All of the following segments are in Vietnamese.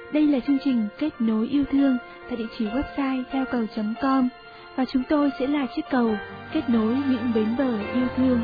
Đây là chương trình Kết nối yêu thương tại địa chỉ website theo cầu.com và chúng tôi sẽ là chiếc cầu kết nối những bến bờ yêu thương.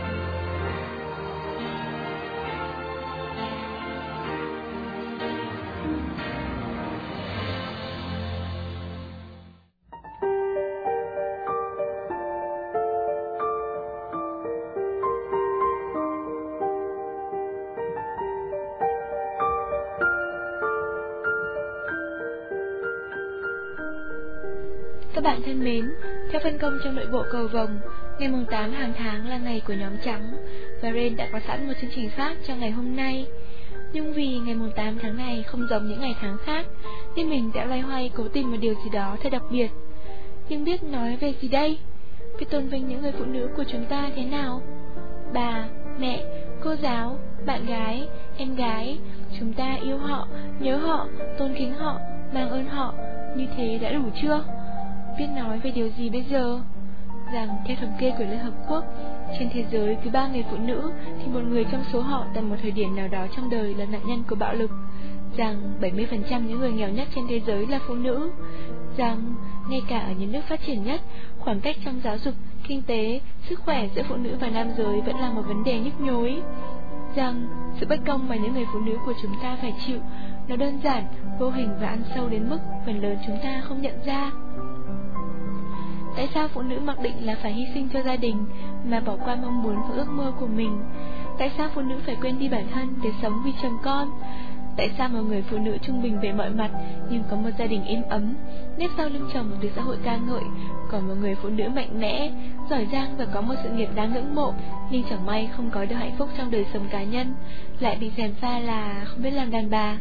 Các bạn thân mến, theo phân công trong nội bộ cầu vồng, ngày mùng 8 hàng tháng là ngày của nhóm trắng và Ren đã có sẵn một chương trình khác cho ngày hôm nay. Nhưng vì ngày mùng 8 tháng này không giống những ngày tháng khác nên mình đã loay hoay cố tìm một điều gì đó thật đặc biệt. Nhưng biết nói về gì đây? Biết tôn vinh những người phụ nữ của chúng ta thế nào? Bà, mẹ, cô giáo, bạn gái, em gái, chúng ta yêu họ, nhớ họ, tôn kính họ, mang ơn họ, như thế đã đủ chưa? Biết nói về điều gì bây giờ? Rằng theo thống kê của Liên Hợp Quốc, trên thế giới cứ 3 người phụ nữ thì một người trong số họ tại một thời điểm nào đó trong đời là nạn nhân của bạo lực. Rằng 70% những người nghèo nhất trên thế giới là phụ nữ. Rằng ngay cả ở những nước phát triển nhất, khoảng cách trong giáo dục, kinh tế, sức khỏe giữa phụ nữ và nam giới vẫn là một vấn đề nhức nhối. Rằng sự bất công mà những người phụ nữ của chúng ta phải chịu, nó đơn giản, vô hình và ăn sâu đến mức phần lớn chúng ta không nhận ra. Tại sao phụ nữ mặc định là phải hy sinh cho gia đình mà bỏ qua mong muốn và ước mơ của mình? Tại sao phụ nữ phải quên đi bản thân để sống vì chồng con? Tại sao một người phụ nữ trung bình về mọi mặt nhưng có một gia đình êm ấm, nếp sau lưng chồng được xã hội ca ngợi, còn một người phụ nữ mạnh mẽ, giỏi giang và có một sự nghiệp đáng ngưỡng mộ nhưng chẳng may không có được hạnh phúc trong đời sống cá nhân, lại bị gièm pha là không biết làm đàn bà?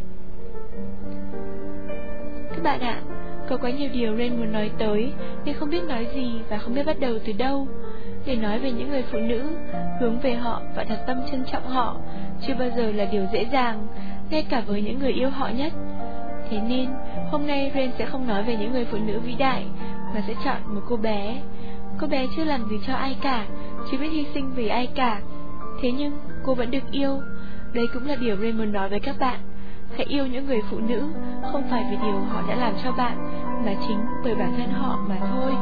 Các bạn ạ, có quá nhiều điều Ren muốn nói tới nhưng không biết nói gì và không biết bắt đầu từ đâu. Để nói về những người phụ nữ, hướng về họ và thật tâm trân trọng họ chưa bao giờ là điều dễ dàng, ngay cả với những người yêu họ nhất. Thế nên hôm nay Ren sẽ không nói về những người phụ nữ vĩ đại, mà sẽ chọn một cô bé. Cô bé chưa làm gì cho ai cả, chưa biết hy sinh vì ai cả, thế nhưng cô vẫn được yêu. Đây cũng là điều Ren muốn nói với các bạn. Hãy yêu những người phụ nữ, không phải vì điều họ đã làm cho bạn, mà chính bởi bản thân họ mà thôi.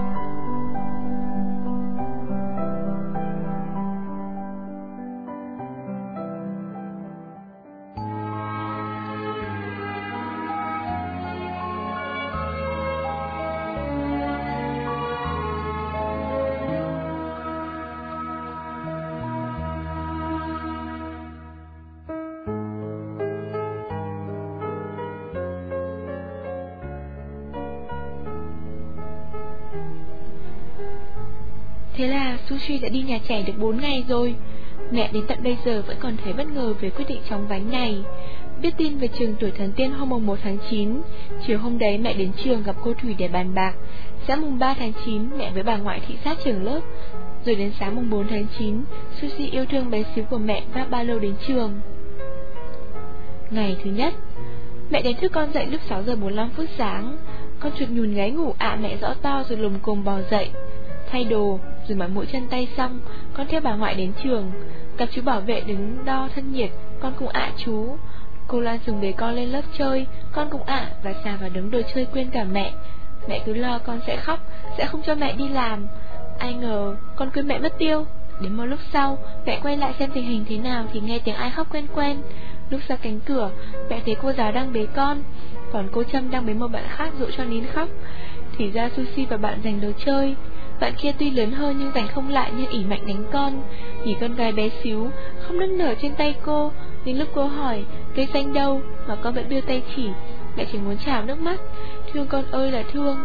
Thế là Sushi đã đi nhà trẻ được 4 ngày rồi. Mẹ đến tận bây giờ vẫn còn thấy bất ngờ về quyết định chóng vánh này. Biết tin về trường tuổi thần tiên hôm mùng 1 tháng 9, chiều hôm đấy mẹ đến trường gặp cô Thủy để bàn bạc. Sáng mùng 3 tháng 9 mẹ với bà ngoại thị sát trường lớp. Rồi đến sáng mùng 4 tháng 9, Sushi yêu thương bé xíu của mẹ vác ba lô đến trường. Ngày thứ nhất, mẹ đánh thức con dậy lúc 6 giờ 45 phút sáng. Con chuột nhùn ngáy ngủ mẹ rõ to rồi lồm cồm bò dậy. Thay đồ, rồi mặc mũi chân tay xong, con theo bà ngoại đến trường. Gặp chú bảo vệ đứng đo thân nhiệt, con cũng chú. Cô Lan dùng bế con lên lớp chơi, con cũng và xà vào đống đồ chơi quên cả mẹ. Mẹ cứ lo con sẽ khóc, sẽ không cho mẹ đi làm. Ai ngờ con quên mẹ mất tiêu. Đến một lúc sau, mẹ quay lại xem tình hình thế nào thì nghe tiếng ai khóc quen quen. Lúc ra cánh cửa, mẹ thấy cô giáo đang bế con, còn cô Trâm đang bế một bạn khác dỗ cho nín khóc. Thì ra Sushi và bạn giành đồ chơi. Bạn kia tuy lớn hơn nhưng giành không lại nên ỉ mạnh đánh con. Nhìn con gái bé xíu không nức nở trên tay cô, nhưng lúc cô hỏi cây xanh đâu mà con vẫn đưa tay chỉ. Mẹ chỉ muốn trào nước mắt. Thương con ơi là thương.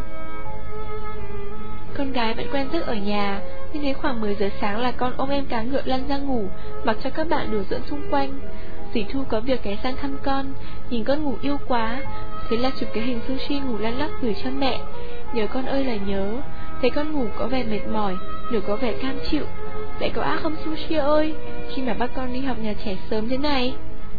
Con gái vẫn quen giấc ở nhà, nhưng đến khoảng 10 giờ sáng là con ôm em cá ngựa lăn ra ngủ, mặc cho các bạn đùa giỡn xung quanh. Dì Thu có việc ghé sang thăm con, nhìn con ngủ yêu quá, thế là chụp cái hình Sushi ngủ lăn lóc gửi cho mẹ. Nhớ con ơi là nhớ. Thấy con ngủ có vẻ mệt mỏi, nửa có vẻ cam chịu. Lại có ác không Sushi ơi, khi mà bắt con đi học nhà trẻ sớm thế này?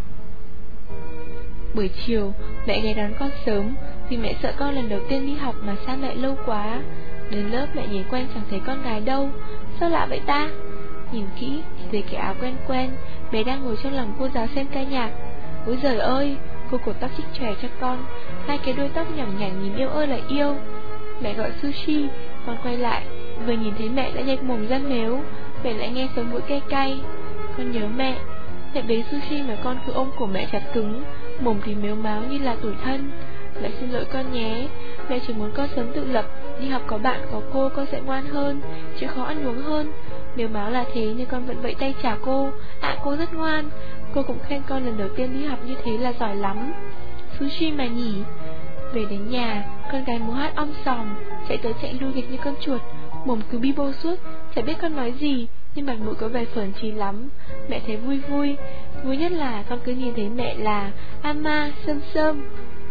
Buổi chiều, mẹ ghé đón con sớm, vì mẹ sợ con lần đầu tiên đi học mà xa mẹ lâu quá. Đến lớp mẹ nhìn quanh chẳng thấy con gái đâu. Sao lạ vậy ta? Nhìn kỹ thì thấy cái áo quen quen, bé đang ngồi trong lòng cô giáo xem ca nhạc. Ôi giời ơi, Cô cột tóc chích chòe cho con, hai cái đuôi tóc nhỏng nhảnh nhìn yêu ơi là yêu. Mẹ gọi Sushi, con quay lại, vừa nhìn thấy mẹ đã nhếch mồm ra mếu. Mẹ lại nghe sống mũi cay cay. Con nhớ mẹ. Mẹ bế Sushi mà con cứ ôm cổ mẹ chặt cứng, mồm thì mếu máo như là tủi thân. Mẹ xin lỗi con nhé, mẹ chỉ muốn con sớm tự lập, đi học có bạn có cô con sẽ ngoan hơn, chịu khó ăn uống hơn. Mếu máo là thế nhưng con vẫn vẫy tay chào cô. Cô rất ngoan. Cô cũng khen con lần đầu tiên đi học như thế là giỏi lắm. Sushi mà nhỉ. Về đến nhà, con gái múa hát om sòm, chạy tới chạy lui nghịch như con chuột, mồm cứ bi bô suốt, chả biết con nói gì, nhưng mặt mũi có vẻ phởn trí lắm. Mẹ thấy vui vui. Vui nhất là con cứ nhìn thấy mẹ là Ama Sơm Sơm.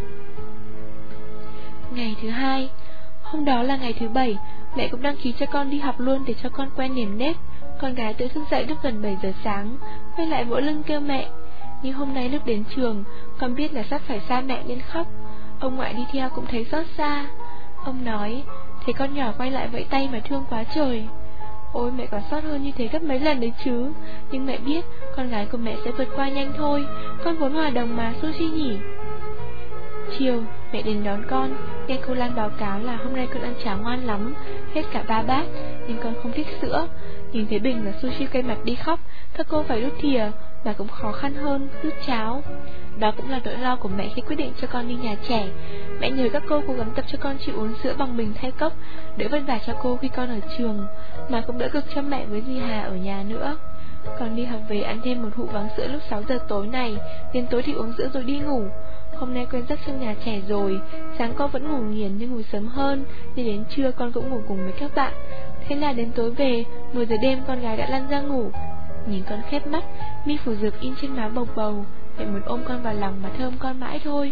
Ngày thứ 2. Hôm đó là ngày thứ 7. Mẹ cũng đăng ký cho con đi học luôn để cho con quen nền nếp. Con gái tự thức dậy lúc gần 7 giờ sáng, quay lại vỗ lưng kêu mẹ. Nhưng hôm nay lúc đến trường, con biết là sắp phải xa mẹ nên khóc. Ông ngoại đi theo cũng thấy xót xa. Ông nói, thấy con nhỏ quay lại vẫy tay mà thương quá trời. Ôi mẹ còn xót hơn như thế gấp mấy lần đấy chứ. Nhưng mẹ biết con gái của mẹ sẽ vượt qua nhanh thôi. Con vốn hòa đồng mà Sushi nhỉ. Chiều mẹ đến đón con. Nghe cô Lan báo cáo là hôm nay con ăn cháo ngoan lắm, hết cả 3 bát. Nhưng con không thích sữa. Nhìn thấy Bình và Sushi quay mặt đi khóc, các cô phải đút thìa, mà cũng khó khăn hơn đút cháo. Đó cũng là nỗi lo của mẹ khi quyết định cho con đi nhà trẻ. Mẹ nhờ các cô cố gắng tập cho con chịu uống sữa bằng bình thay cốc, đỡ vất vả cho cô khi con ở trường, mà cũng đỡ cực cho mẹ với dì Hà ở nhà nữa. Con đi học về ăn thêm một hũ váng sữa lúc 6 giờ tối này, đến tối thì uống sữa rồi đi ngủ. Hôm nay quen giấc trong nhà trẻ rồi, sáng con vẫn ngủ nghiền nhưng ngủ sớm hơn, nên đến trưa con cũng ngủ cùng với các bạn. Thế là đến tối về, 10 giờ đêm con gái đã lăn ra ngủ. Nhìn con khép mắt, mi phủ dược in trên má bầu bầu, mẹ muốn ôm con vào lòng mà thơm con mãi thôi.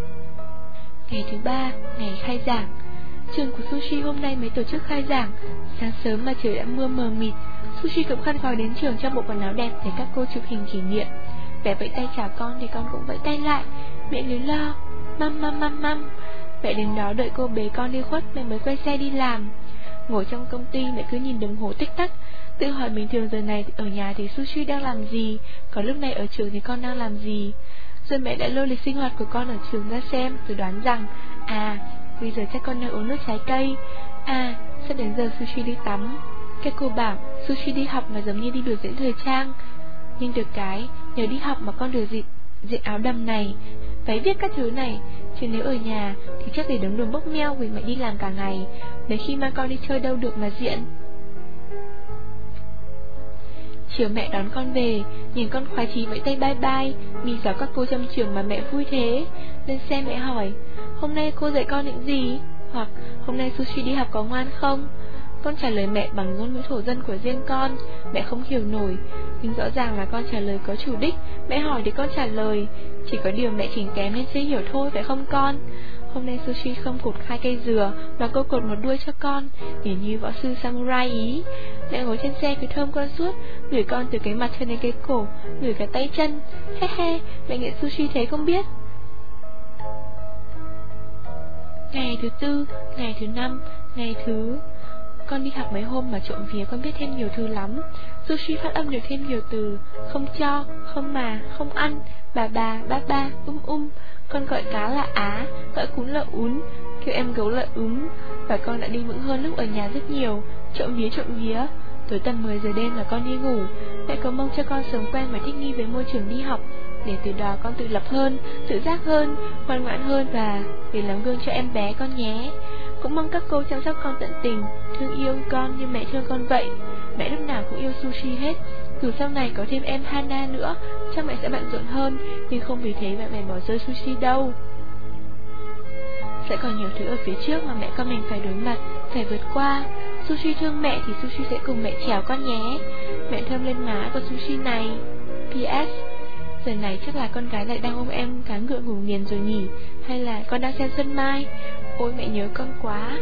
Ngày thứ 3, ngày khai giảng. Trường của Sushi hôm nay mới tổ chức khai giảng. Sáng sớm mà trời đã mưa mờ mịt. Sushi cũng khăn gói đến trường trong bộ quần áo đẹp để các cô chụp hình kỷ niệm. Mẹ vẫy tay chào con thì con cũng vẫy tay lại. Mẹ cứ lo măm. Mẹ đến đó đợi cô bế con đi khuất, mẹ mới quay xe đi làm. Ngồi trong công ty mẹ cứ nhìn đồng hồ tích tắc, tự hỏi bình thường giờ này ở nhà thì Sushi đang làm gì, còn lúc này ở trường thì con đang làm gì. Rồi mẹ đã lôi lịch sinh hoạt của con ở trường ra xem, rồi đoán rằng bây giờ chắc con đang uống nước trái cây. Sắp đến giờ Sushi đi tắm. Các cô bảo Sushi đi học mà giống như đi biểu diễn thời trang. Nhưng được cái nhờ đi học mà con được diện áo đầm này, váy viết các thứ này. Chứ nếu ở nhà thì chắc để đống đồ bốc meo vì mẹ đi làm cả ngày, đến khi mang con đi chơi đâu được mà diện. Chiều mẹ đón con về, nhìn con khoái chí vẫy tay bye bye, mi giáo các cô trong trường mà mẹ vui thế. Lên xe mẹ hỏi, hôm nay cô dạy con những gì? Hoặc hôm nay Sushi đi học có ngoan không? Con trả lời mẹ bằng ngôn ngữ thổ dân của riêng con. Mẹ không hiểu nổi, nhưng rõ ràng là con trả lời có chủ đích. Mẹ hỏi thì con trả lời, chỉ có điều mẹ chỉnh kém nên chưa hiểu thôi, phải không con? Hôm nay Sushi không cột 2 cây dừa mà cô cột một đuôi cho con, nhìn như võ sư samurai ý. Mẹ ngồi trên xe cứ thơm con suốt, ngửi con từ cái mặt cho đến cái cổ, ngửi cả tay chân. He, mẹ nghĩ Sushi thế không biết. Ngày thứ 4, ngày thứ 5, ngày thứ... Con đi học mấy hôm mà trộm vía con biết thêm nhiều thứ lắm. Sushi phát âm được thêm nhiều từ: không cho, không mà, không ăn, bà, ba, Con gọi cá là á, gọi cún là ún, kêu em gấu là Và con đã đi vững hơn lúc ở nhà rất nhiều. Trộm vía. Tối tầm 10 giờ đêm là con đi ngủ. Mẹ có mong cho con sớm quen và thích nghi với môi trường đi học, để từ đó con tự lập hơn, tự giác hơn, ngoan ngoãn hơn và để làm gương cho em bé con nhé. Cũng mong các cô chăm sóc con tận tình, thương yêu con như mẹ thương con vậy. Mẹ lúc nào cũng yêu Sushi hết. Dù sau này có thêm em Hana nữa, chắc mẹ sẽ bận rộn hơn, nhưng không vì thế mà mẹ bỏ rơi Sushi đâu. Sẽ còn nhiều thứ ở phía trước mà mẹ con mình phải đối mặt, phải vượt qua. Sushi thương mẹ thì Sushi sẽ cùng mẹ chèo con nhé. Mẹ thơm lên má của Sushi này. PS, giờ này chắc là con gái lại đang ôm em cá ngựa ngủ nghiền rồi nhỉ? Hay là con đang xem Xuân Mai? Ôi mẹ nhớ con quá.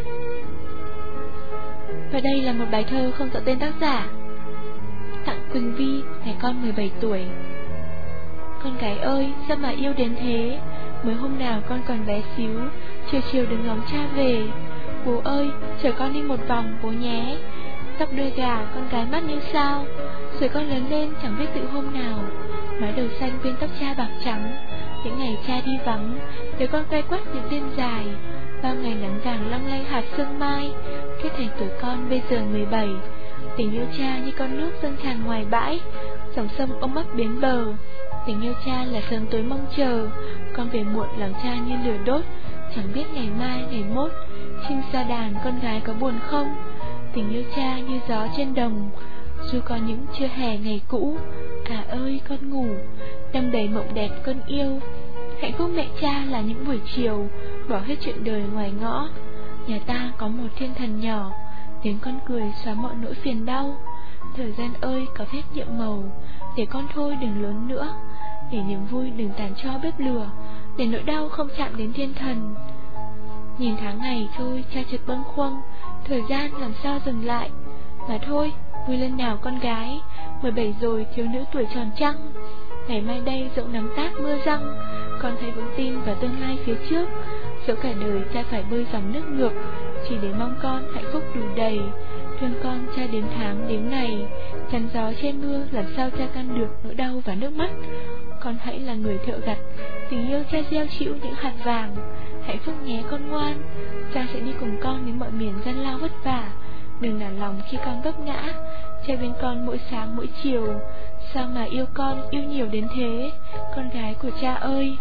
Và đây là một bài thơ không rõ tên tác giả. Tặng Quỳnh Vi, ngày con 17 tuổi. Con gái ơi, sao mà yêu đến thế? Mới hôm nào con còn bé xíu, chiều đừng ngóng cha về. Bố ơi, chở con đi một vòng bố nhé. Tóc đuôi gà, con gái mắt như sao. Rồi con lớn lên chẳng biết tự hôm nào. mái đầu xanh bên tóc cha bạc trắng. Những ngày cha đi vắng, đứa con quay quắt những đêm dài, bao ngày nắng vàng long lanh hạt sương mai, kết thành tuổi con bây giờ 17. Tình yêu cha như con nước dâng tràn ngoài bãi, dòng sông ôm ấp bến bờ. Tình yêu cha là sớm tối mong chờ, con về muộn lòng cha như lửa đốt, chẳng biết ngày mai ngày mốt. Chim sa đàn con gái có buồn không? Tình yêu cha như gió trên đồng, dù có những trưa hè ngày cũ. À ơi con ngủ, đong đầy mộng đẹp con yêu. Hạnh phúc mẹ cha là những buổi chiều, bỏ hết chuyện đời ngoài ngõ. Nhà ta có một thiên thần nhỏ, tiếng con cười xóa mọi nỗi phiền đau. Thời gian ơi có phép nhiệm màu, để con thôi đừng lớn nữa, để niềm vui đừng tàn cho bếp lửa, để nỗi đau không chạm đến thiên thần. Nhìn tháng ngày thôi cha chợt bâng khuâng, thời gian làm sao dừng lại. Mà thôi, vui lên nào con gái, 17 rồi thiếu nữ tuổi tròn trăng. Ngày mai đây dẫu nắng táp mưa răng, con thấy vững tin vào tương lai phía trước. Dẫu cả đời cha phải bơi dòng nước ngược, chỉ để mong con hạnh phúc đủ đầy. Thương con cha đếm tháng đếm ngày, chắn gió trên mưa làm sao cha căn được nỗi đau và nước mắt. Con hãy là người thợ gặt, tình yêu cha gieo chịu những hạt vàng. Hạnh phúc nhé con ngoan, cha sẽ đi cùng con đến mọi miền gian lao vất vả. Đừng nản lòng khi con vấp ngã, cha bên con mỗi sáng mỗi chiều. Sao mà yêu con yêu nhiều đến thế, con gái của cha ơi.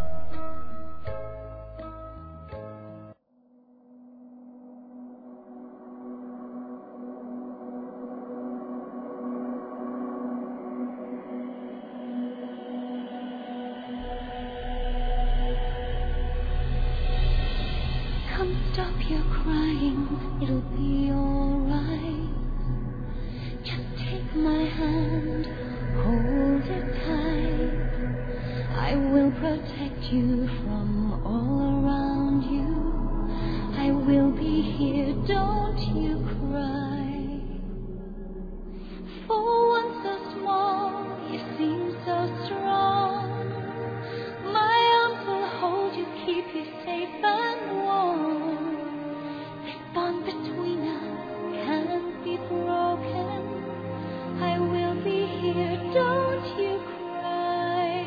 Come stop your crying, it'll be alright. Just take my hand, hold it tight. I will protect you from all around you. I will be here, don't you cry. For one so small, you seem so strong. My arms will hold you, keep you safe and warm. This bond between us can't be broken. I will be here, don't you cry.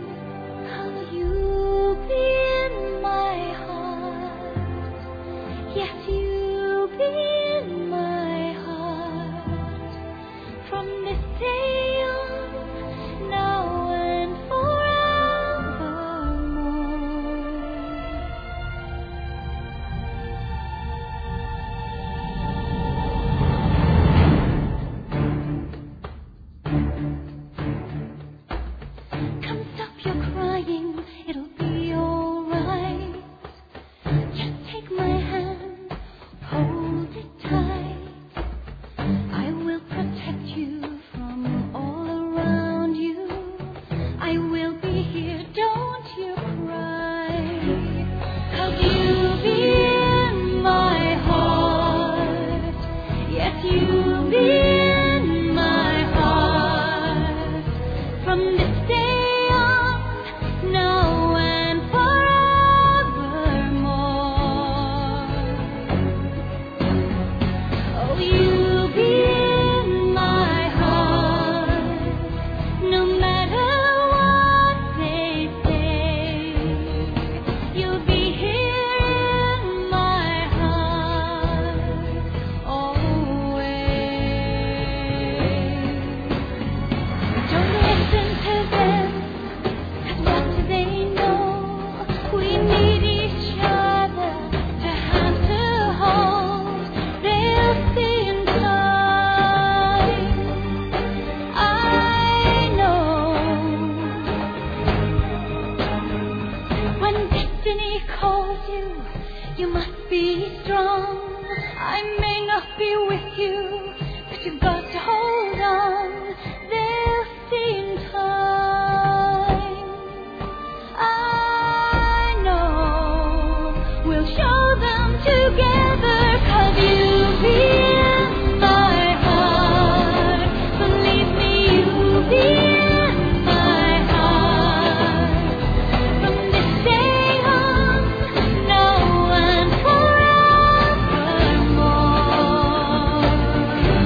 Cause you'll be in my heart. Yes, you'll be in my heart. From this day on, now and forevermore.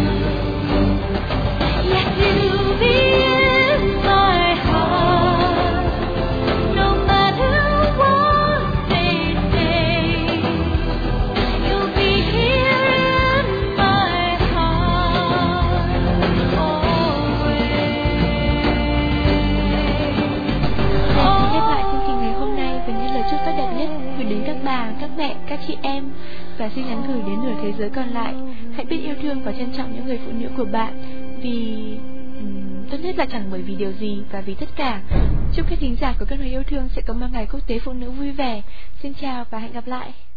mẹ, các chị em. Và xin nhắn gửi đến nửa thế giới còn lại: hãy biết yêu thương và trân trọng những người phụ nữ của bạn, vì tốt nhất là chẳng bởi vì điều gì và vì tất cả. Chúc các thính giả của Kết Nối Yêu Thương sẽ có một ngày quốc tế phụ nữ vui vẻ. Xin chào và hẹn gặp lại.